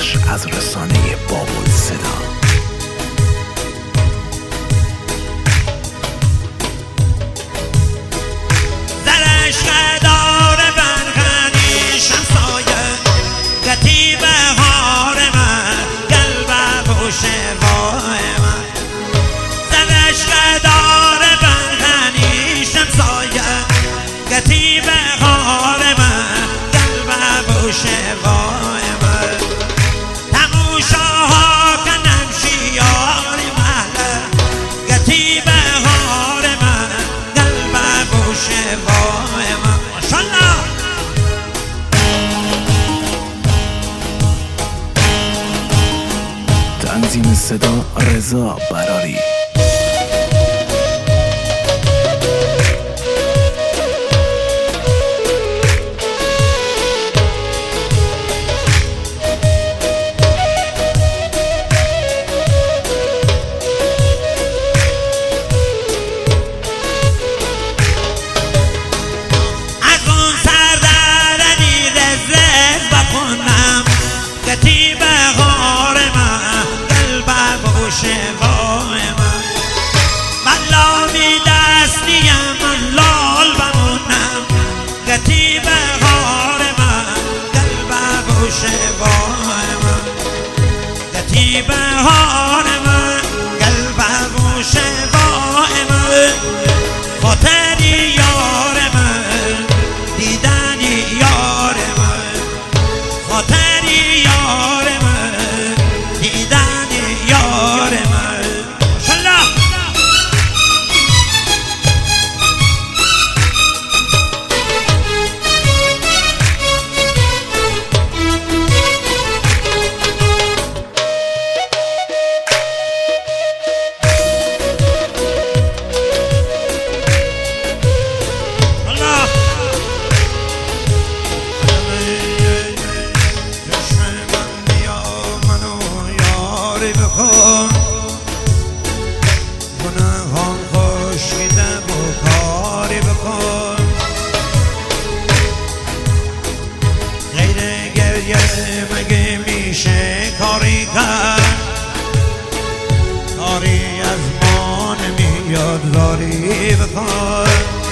بخش از رسانه بابل صدا. تنظیم صدا رضا براری. بهار من قلبم و شفاء من خاطری یار من دیدنی یار من خاطری یار من دیدنی یار من ماشاءالله. گناهان خشکیده و کاری بکن غیر گریه مگه میشه کاری کرد کاری از ما نمیاد زاری بکن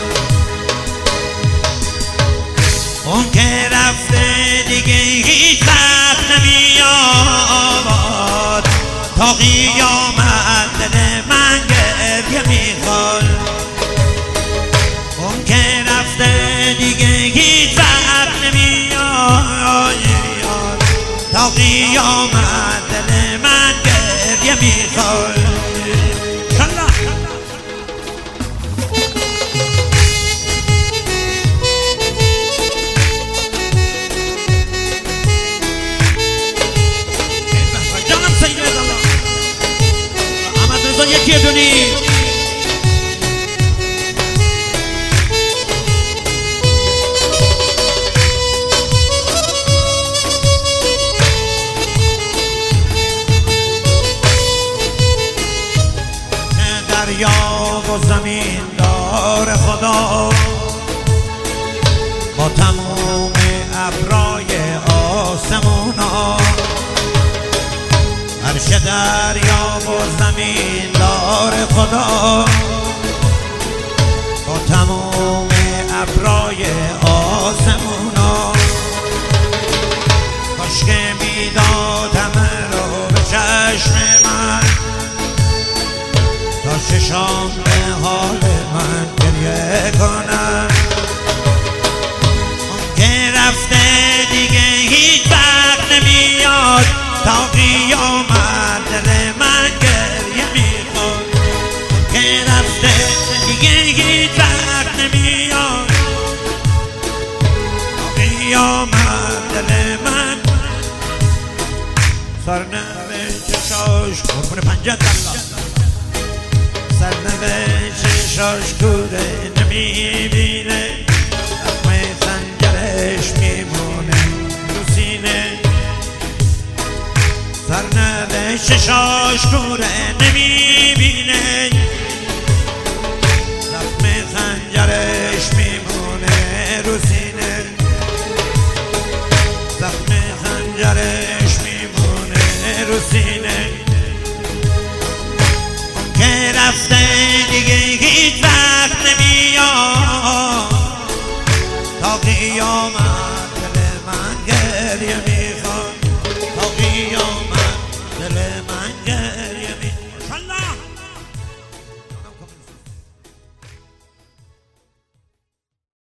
اون که رفته دیگه هیچ وقت نمیاد تا قیامت دل من گریه میخواد اون که رفته دیگه هیچ وقت نمیاد تا قیامت دل من گریه میخواد. یکی دونی دریا و زمین دار خدا با تموم ابرای آسمونا عرش دریا و زمین دار خدا با تموم ابرای آسمونا کاش که میدادم رو به چشم من تا چشام به حال من گریه کنم اون که رفته دیگه هیچ وقت نمیاد تا قیامت دل من گریه میخواد که رفته دیگه هیچ وقت نمیاد تا قیامت دل من سرنوشت چشاش قربون پنجت الله سرنوشت چشاش کوره نمیبینه زخم خنجرش میمونه رو سینه سرنوشت چشاش کوره نمیبینه زخم خنجرش میمونه رو سینه زخم خنجرش میمونه قیامت دل من گریه میخواد، تا قیامت دل من گریه